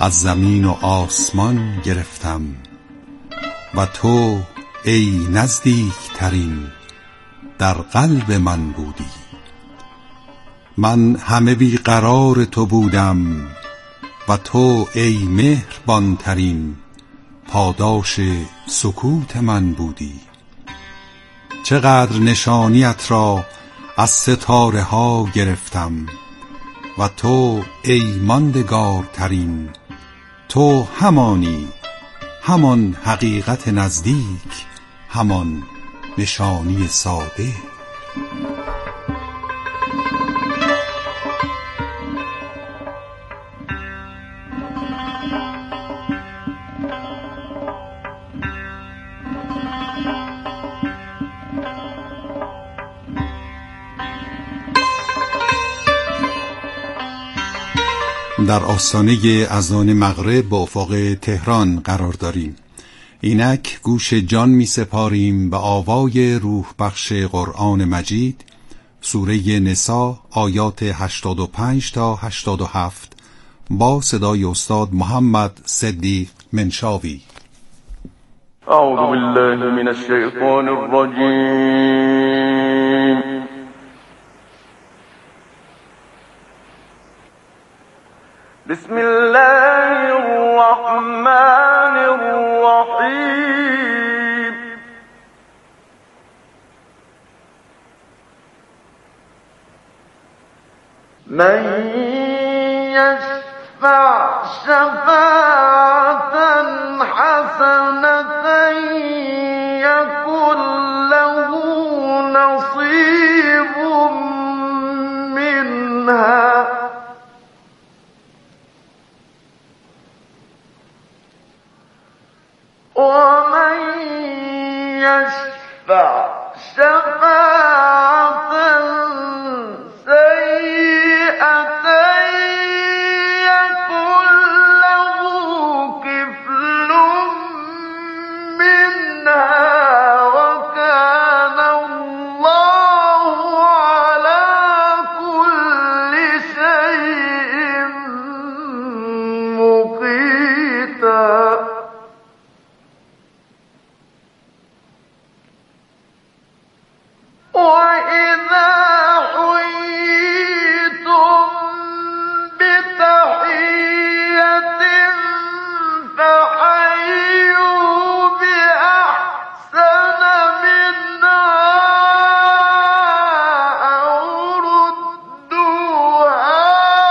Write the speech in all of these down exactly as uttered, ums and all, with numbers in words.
از زمین و آسمان گرفتم و تو ای نزدیک ترین در قلب من بودی. من همه بی قرار تو بودم و تو ای مهربان ترین پاداش سکوت من بودی. چقدر نشانیت را از ستاره ها گرفتم و تو ای ماندگار ترین، تو همانی، همان حقیقت نزدیک، همان نشانی ساده. در آستانه اذان مغرب به افق تهران قرار داریم. اینک گوش جان می سپاریم به آوای روح بخش قرآن مجید، سوره نساء آیات هشتاد و پنج تا هشتاد و هفت با صدای استاد محمد صدیق منشاوی. اعوذ بالله من الشیطان الرجیم. بسم الله الرحمن الرحیم. من یشفع شفاعة حسنة یکن له نصیب منها ومن يشفع شفاعة سيئة يكن له كفل منها وكان الله على كل شيء مقيتا. وَإِذَا حُيِّيتُم بِتَحِيَّةٍ فَحَيُّوا بِأَحْسَنَ مِنْهَا أَوْ رُدُّوهَا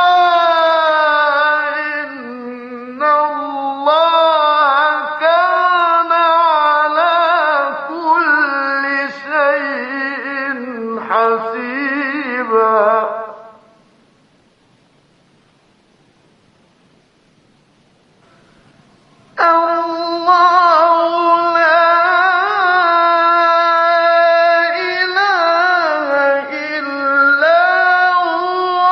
إِنَّ اللَّهَ كَانَ عَلَى كُلِّ شيء حسيبا. الله لا إله إلا هو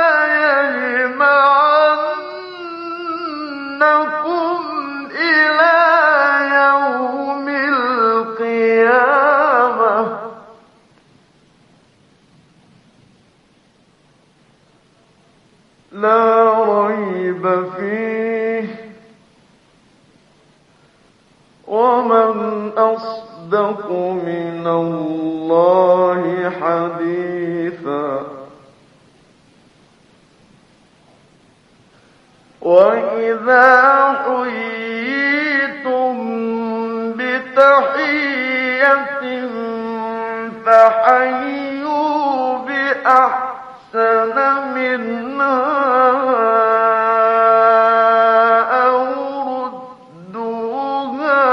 ليجمعنكم إلى يوم القيامة لا ريب فيه ومن أصدق من الله حديثا. وإذا حييتم بتحية فحيوا بأحسن منها أو ردوها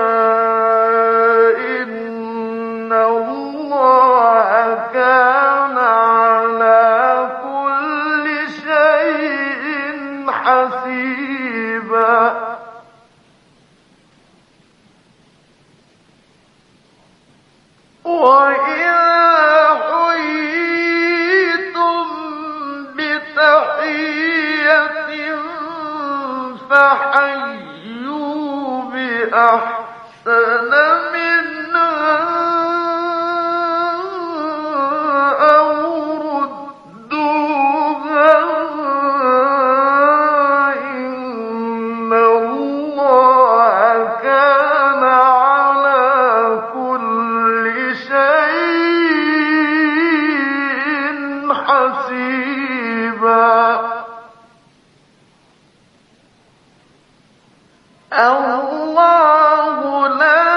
إن الله كان على كل شيء حسيبا. وإذا حييتم بتحية فحيوا بأحسن منها أو ردوها إن الله لا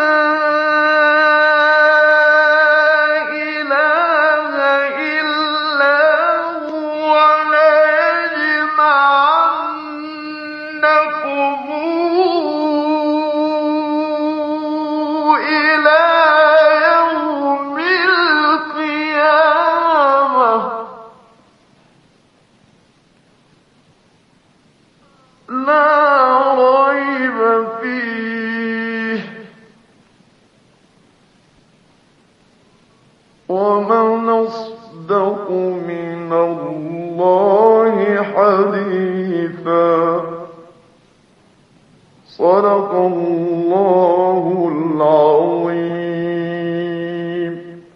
إله إلا هو ليجمعنكم إلى يوم القيامة لا ريب فيه ومن أصدق من الله حديثا صدق الله العظيم.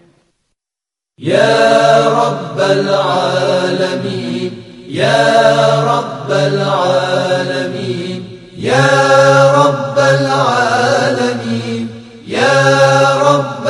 يا رب العالمين يا رب العالمين يا رب العالمين يا رب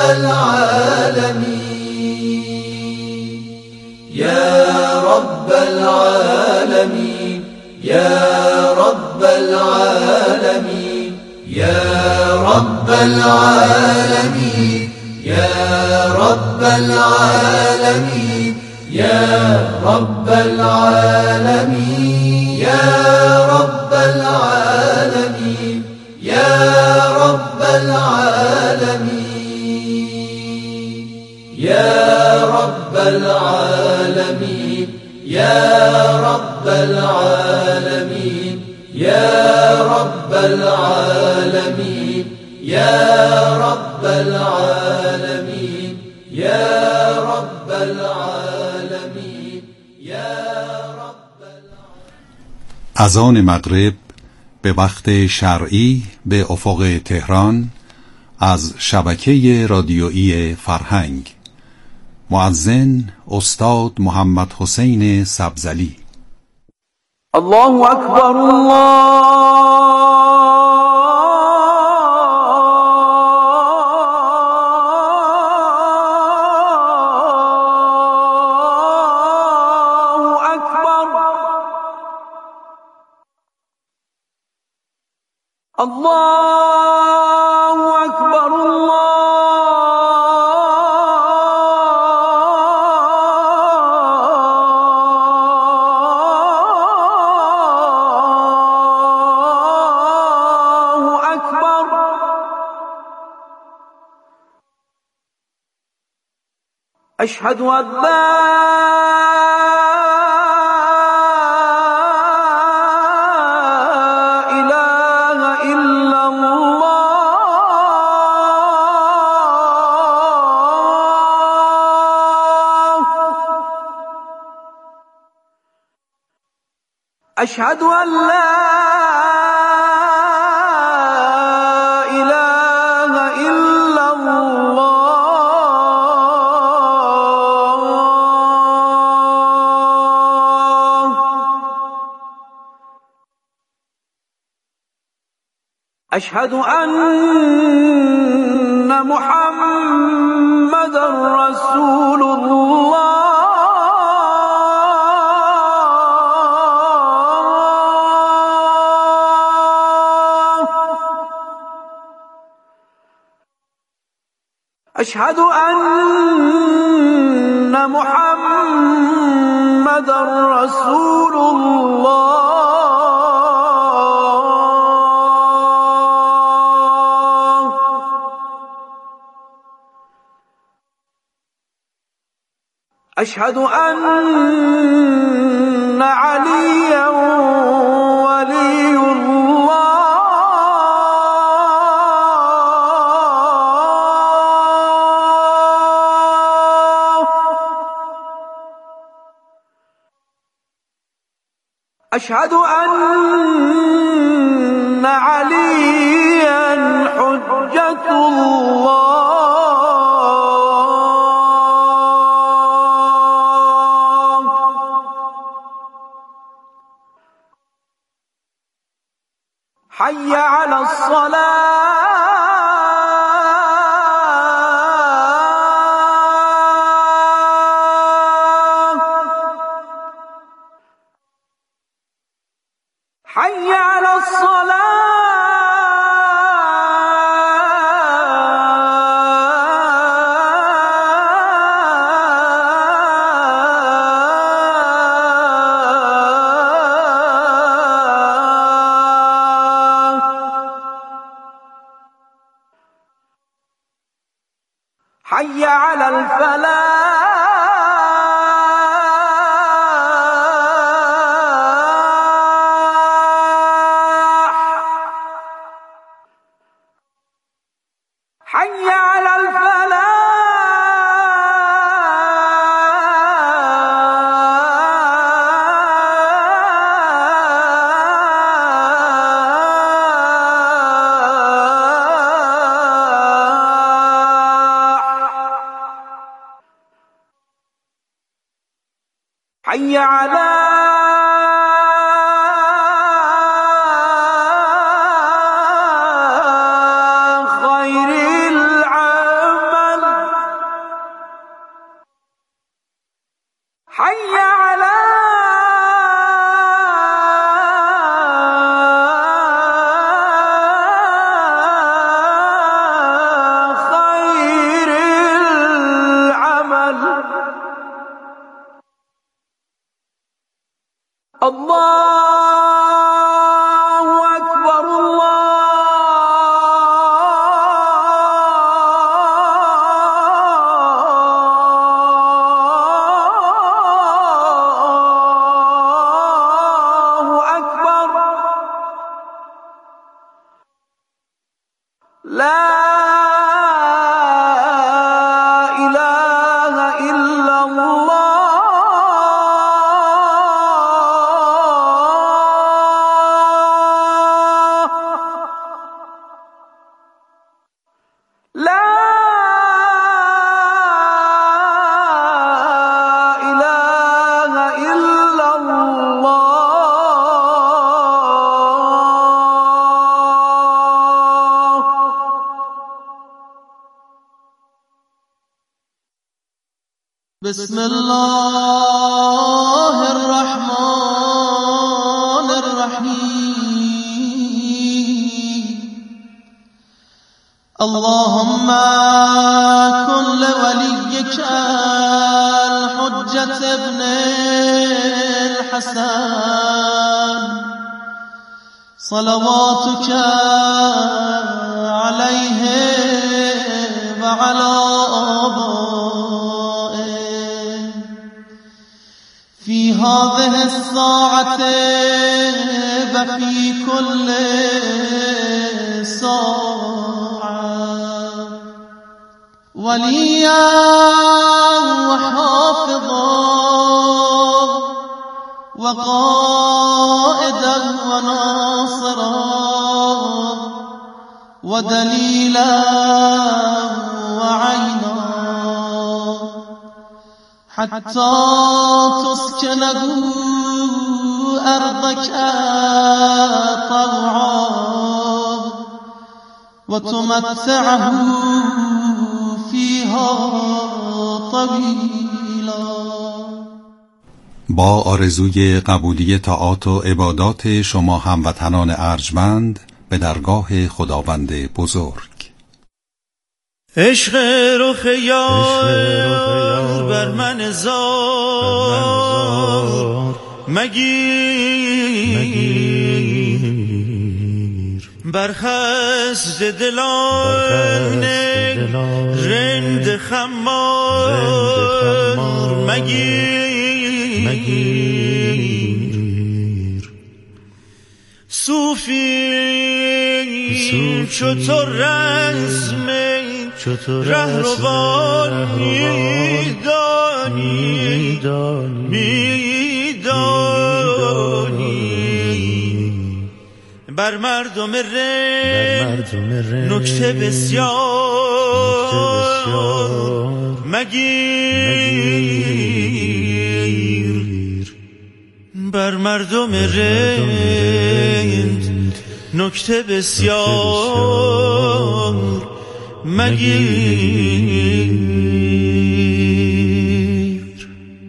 العالمين يا رب العالمين يا رب العالمين يا رب العالمين يا رب العالمين يا رب العالمين يا رب العالمين يا رب العالمين يا رب العالمين يا رب العالمين يا رب العالمين يا رب العالمين يا رب العالمين يا رب اذان مغرب به وقت شرعی به افق تهران از شبکه رادیویی فرهنگ. مؤذن استاد محمد حسین سبزلی. الله اکبر الله اکبر الله اکبر الله اکبر اشهد ان لا اله الا الله اشهد ان لا اله الا الله اشهد ان محمدا رسول الله اشهد ان محمدا رسول الله اشهد ان عليا ولي الله اشهد ان عليا حجة الله حي على الصلاة حي على الصلاة حي على الفلاح حي على الفلاح حي على خير العمل حي على خير العمل الله أكبر الله أكبر لا إله إلا الله لا إله إلا الله بسم الله الرحمن الرحيم اللهم كن لوليك الحجة ابن الحسن صلواتك عليه وعلى آبائه في هذه الساعة وفي كل ساعة وليا وحافظا وقائدا وناصرا ودليلا وعينا حتى تسكنه أرضك طوعا وتمتعه فيها طويلا. با آرزوی قبولی طاعات و عبادات شما هموطنان ارجمند به درگاه خداوند بزرگ. عشق رخ یار بر من زار مگیر بر خست دلان رند خمار مگیر صوفی چطور رسم رهروانی دانی میدانی بر مردم رند نکته بسیار مگیر بر مردم رند نکته بسیار مگیر.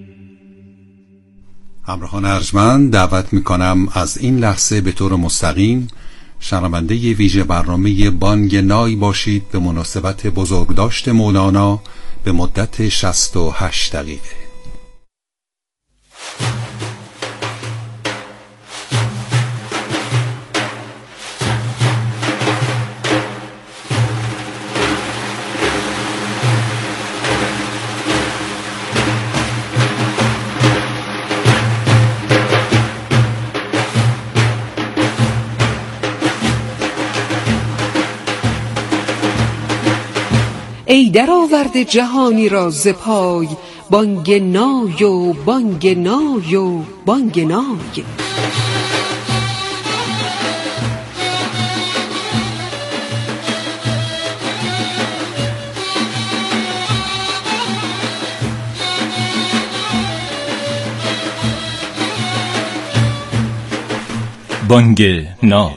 همراهان ارجمند دعوت میکنم از این لحظه به طور مستقیم شنونده ویژه برنامه بانگ نای باشید به مناسبت بزرگداشت مولانا به مدت شصت و هشت دقیقه. ای در آورده جهانی را ز پای، بانگ نای و بانگ نای و بانگ نای. بانگ نای.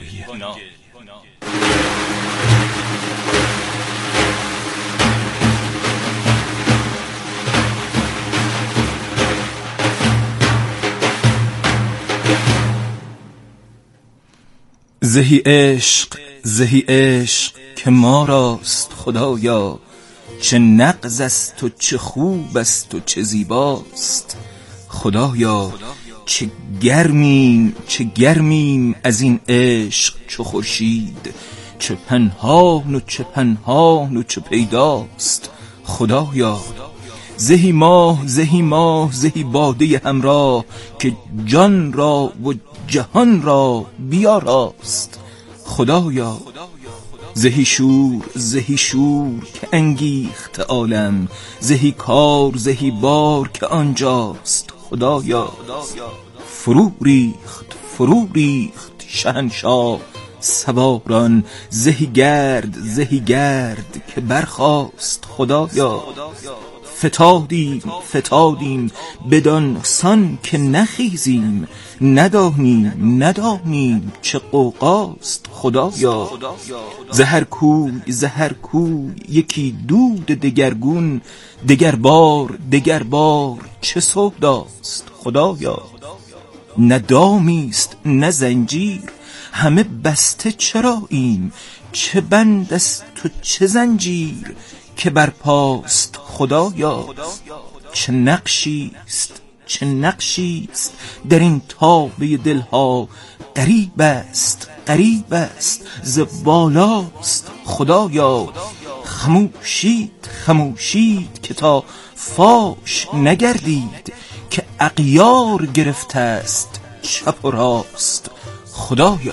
زهی عشق زهی عشق که ما راست خدایا، چه نغز است و چه خوب است و چه زیباست خدایا. چه گرمیم چه گرمیم از این عشق چو خورشید، چه پنهان و چه پنهان و چه پیداست خدایا. زهی ماه زهی ماه زهی باده همراه، که جان را و جهان را بیاراست خدایا. زهی شور زهی شور که انگیخت عالم، زهی کار زهی بار که آنجاست خدایا. فرو ریخت فرو ریخت شهنشاه سواران، زهی گرد زهی گرد که برخاست خدایا. فتادیم فتادیم بدان سان که نخیزیم، ندانیم ندانیم چه غوغاست خدایا. زهر کوی زهر کوی یکی دود دگرگون، دگر بار دگر بار چه سوداست خدایا. نه دامیست نه زنجیر همه بسته چراییم، چه بند است و چه زنجیر که برپاست خدایا. چه نقشیست چه نقشیست در این تابه دلها، غریب است غریب است ز بالاست خدایا. خموشید خموشید که تا فاش نگردید، که اغیار گرفته است چپ و راست خدایا.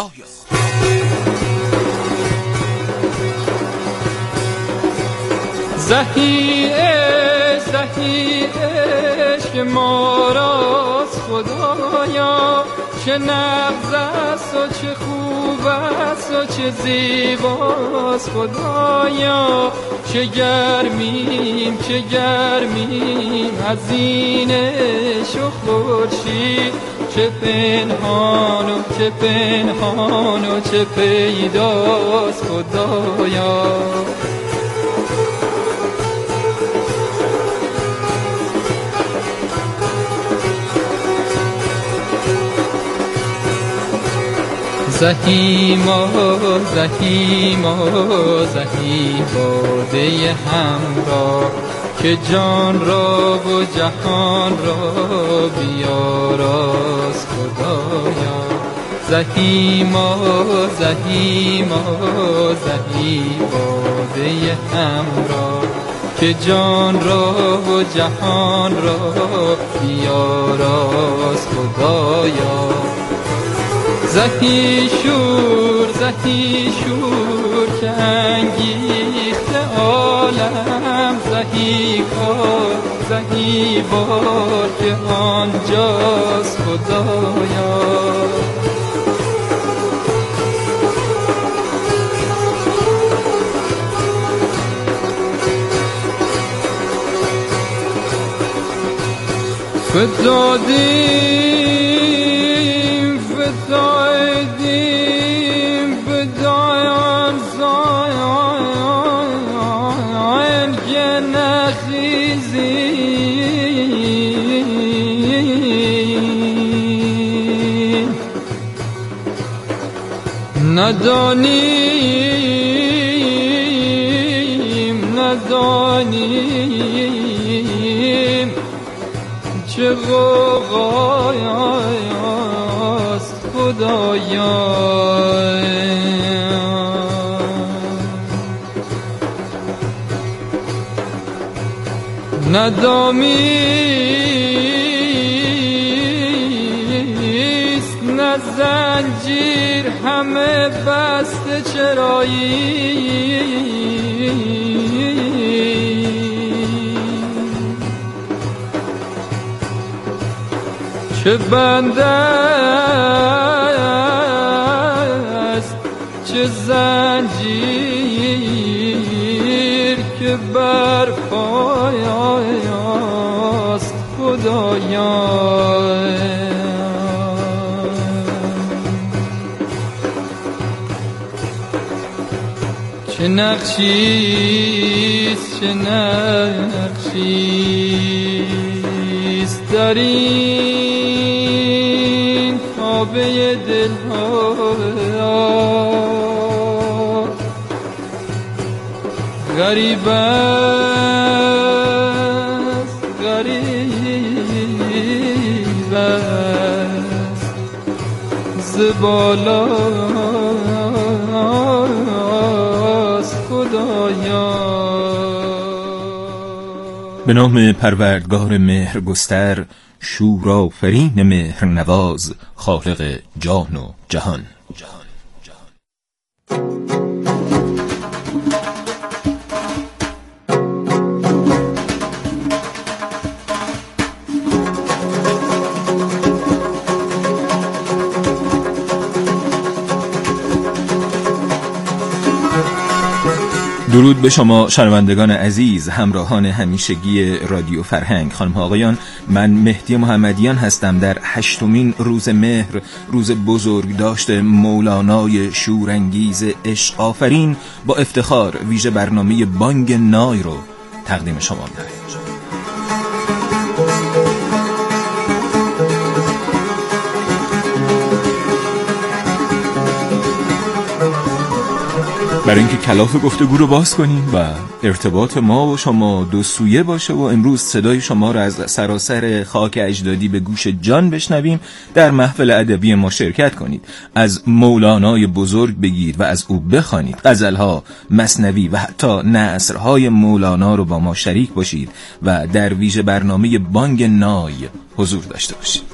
زهی عشق زهی عشق ما راست خدایا، چه نغز است و چه خوب است و چه زیباست خدایا. چه گرمیم چه گرمیم از این عشق و خورشید، چه پنهان و چه پنهان و چه پیداست خدایا. زهی ما زهی ما زهی باده همراه، که جان را و جهان را بیاراست خدایا. زهی ما زهی ما زهی باده همراه، که جان را و جهان را بیاراست خدایا. زهی شور زهی شور که انگیخت عالم، زهی کار زهی بار که آنجاست خدایا. فتادیم فتادیم بدایان زاین که نخیزیم، ندانیم ندانیم چه غوغایاست خدایا. ندامیست نه زنجیر همه بسته چرایی، چه بنده است چه زنجیر که بر پای است خدایا. چه نقشیست چه نقشیست در این کعبه دلها، غریب است غریب است ز بالاست خدایا. به نام پروردگار مهرگستر، شورآفرین مهرنواز، خالق جان و جهان. درود به شما شنوندگان عزیز، همراهان همیشگی رادیو فرهنگ. خانم ها آقایان، من مهدی محمدیان هستم. در هشتمین روز مهر، روز بزرگداشت مولانای شورانگیز عشق آفرین، با افتخار ویژه برنامه بانگ نای رو تقدیم شما می‌کنم. برای اینکه کلاف گفتگو رو باز کنیم و ارتباط ما و شما دو سویه باشه و امروز صدای شما رو از سراسر خاک اجدادی به گوش جان بشنویم، در محفل ادبی ما شرکت کنید، از مولانای بزرگ بگید و از او بخوانید، غزل‌ها، مثنوی و حتی نثرهای مولانا رو با ما شریک باشید و در ویژه برنامه بانگ نای حضور داشته باشید.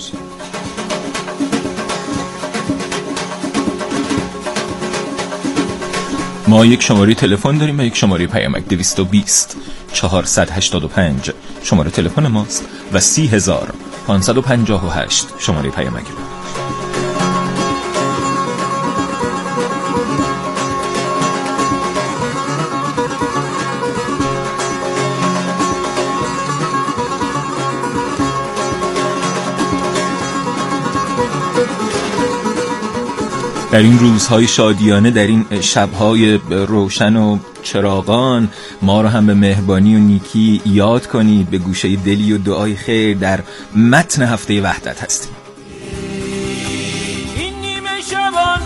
ما یک شماره تلفن داریم و یک شماره پیامک. دویست و بیست چهارصد و هشتاد و پنج شماره تلفن ماست و سی هزار پانصد و پنجاه و هشت شماره پیامک ما. در این روزهای شادیانه، در این شبهای روشن و چراغان، ما رو هم به مهربانی و نیکی یاد کنید. به گوشه دلی و دعای خیر در متن هفته وحدت هستیم. این نیمه شبان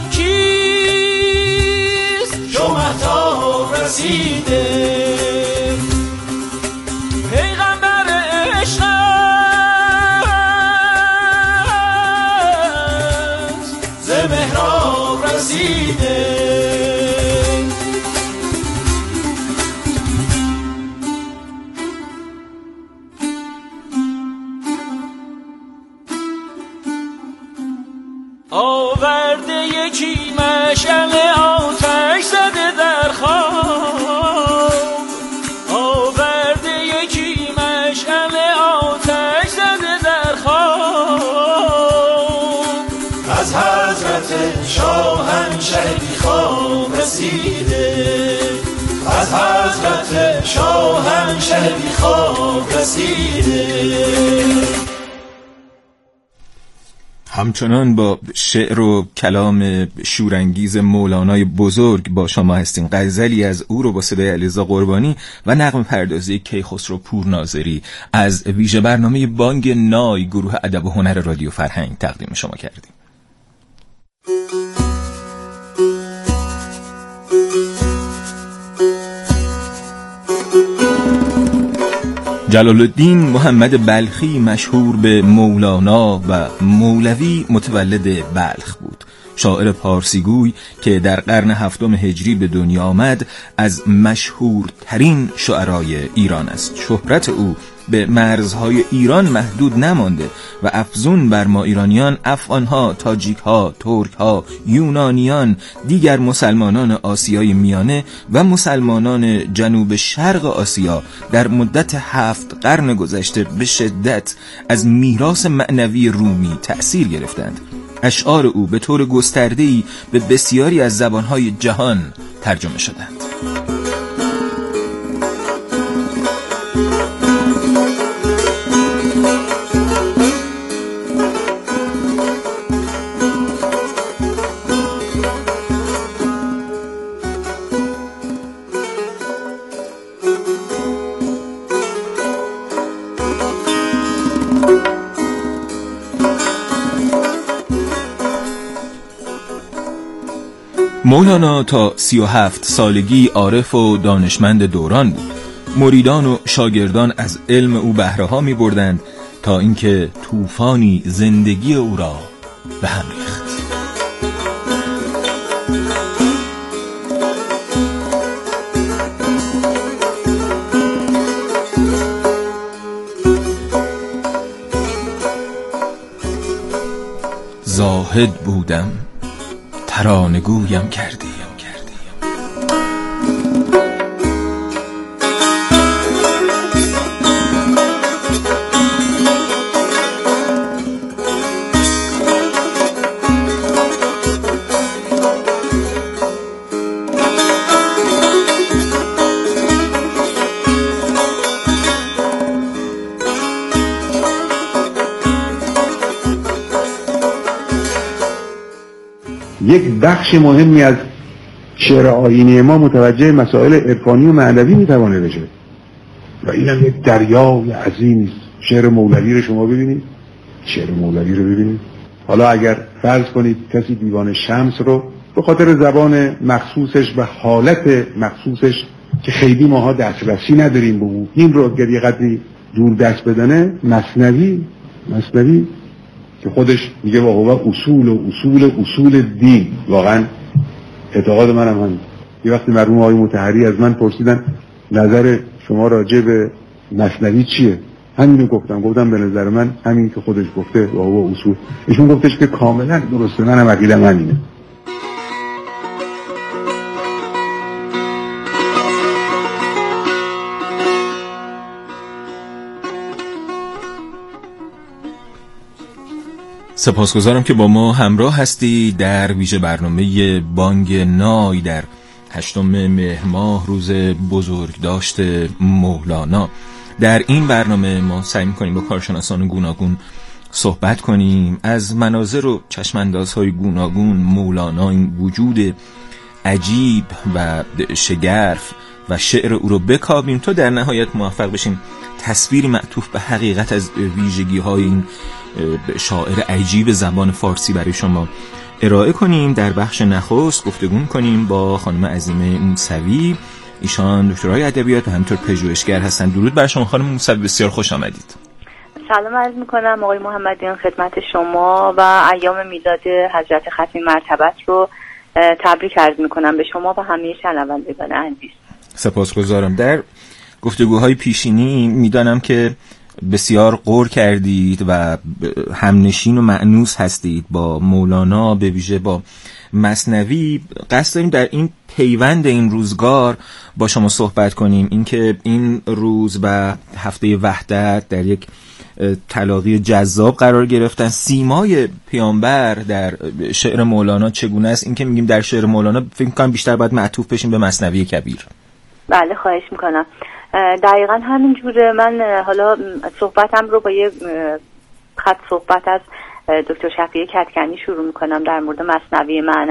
کیست چو مهتاب رسیده، پیغمبر عشق است ز محراب رسیده. آورده یکی مشعل آتش زده در خواب، آورده یکی مشعل آتش زده در خواب، از حضرت شاهنشهی خواب رسیده، از حضرت شاهنشهی خواب رسیده. همچنان با شعر و کلام شورانگیز مولانای بزرگ با شما هستیم. غزلی از او رو با صدای علیرضا قربانی و نغمه پردازی کیخسرو پورناظری از ویژه برنامه بانگ نای گروه ادب و هنر رادیو فرهنگ تقدیم شما کردیم. جلال الدین محمد بلخی مشهور به مولانا و مولوی متولد بلخ بود. شاعر پارسیگوی که در قرن هفتم هجری به دنیا آمد، از مشهورترین شعرای ایران است. شهرت او به مرزهای ایران محدود نمانده و افزون بر ما ایرانیان، افغانها، تاجیکها، ترکها، یونانیان، دیگر مسلمانان آسیای میانه و مسلمانان جنوب شرق آسیا در مدت هفت قرن گذشته به شدت از میراث معنوی رومی تأثیر گرفتند. اشعار او به طور گسترده‌ای به بسیاری از زبانهای جهان ترجمه شدند. مولانا تا سی و هفت سالگی عارف و دانشمند دوران بود. مریدان و شاگردان از علم او بهره ها می بردند تا اینکه طوفانی زندگی او را به هم ریخت. زاهد بودم ترانه‌گویم کردی. یک بخش مهمی از شعر آیینی ما متوجه مسائل عرفانی و معنوی میتوانه بشه و اینم یک دریای عظیمی است. شعر مولوی رو شما ببینید، شعر مولوی رو ببینید. حالا اگر فرض کنید کسی دیوان شمس رو به خاطر زبان مخصوصش و حالت مخصوصش که خیلی ماها دسترسی نداریم به اون، این رو اگر یه قدری دور دست بدنه، مثنوی مثنوی که خودش میگه و هو اصول و اصول اصول دین. واقعا اعتقاد منم همین. یه وقتی مرحوم آقای مطهری از من پرسیدن نظر شما راجع به مثنوی چیه، همینو گفتم گفتم به نظر من همین که خودش گفته و هو اصول. ایشون گفتش که کاملا درسته، منم عقیدم همینه. سپاسگزارم که با ما همراه هستی در ویژه برنامه بانگ نای در هشتم مهر ماه روز بزرگداشت مولانا. در این برنامه ما سعی می‌کنیم با کارشناسان گوناگون صحبت کنیم، از مناظر و چشم‌اندازهای گوناگون مولانا، این وجود عجیب و شگرف و شعر او رو بکاویم تا در نهایت موفق بشیم تصویری معطوف به حقیقت از ویژگی‌های این شاعر عجیب زبان فارسی برای شما ارائه کنیم. در بخش نخست گفتگو کنیم با خانم عظیمه موسوی. ایشان دکترای ادبیات و همینطور پژوهشگر هستند. درود بر شما خانم موسوی، بسیار خوش آمدید. سلام عرض میکنم آقای محمدیان خدمت شما و ایام میلاد حضرت ختمی مرتبت رو تبریک عرض میکنم به شما و همه شنوندگان عزیز. سپاسگزارم. در گفتگوهای پیشینی میدانم که بسیار غور کردید و همنشین و مأنوس هستید با مولانا، به ویژه با مثنوی. قصد داریم در این پیوند این روزگار با شما صحبت کنیم، اینکه این روز و هفته وحدت در یک تلاقی جذاب قرار گرفتن. سیمای پیامبر در شعر مولانا چگونه است؟ اینکه میگیم در شعر مولانا فکر کنم بیشتر باید معطوف بشیم به مثنوی کبیر. بله خواهش میکنم. دقیقا همین جوره. من حالا صحبتم رو با یه خط صحبت از دکتر شفیع کدکنی شروع میکنم در مورد مثنوی معنوی.